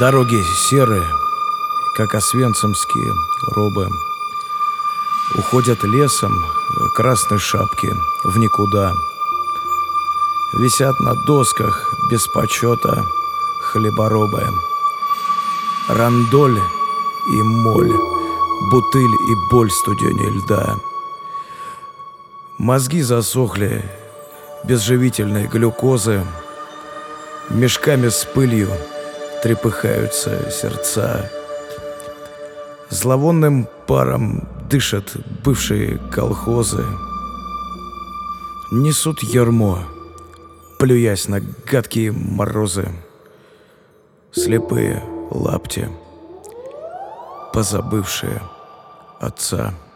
Дороги серые, как освенцимские робы. Уходят лесом красной шапки в никуда. Висят на досках без почета хлеборобы. Рандоль и моль, бутыль и боль студеней льда. Мозги засохли без живительной глюкозы. Мешками с пылью трепыхаются сердца. Зловонным паром дышат бывшие колхозы. Несут ярмо, плюясь на гадкие морозы. Слепые лапти, позабывшие отца.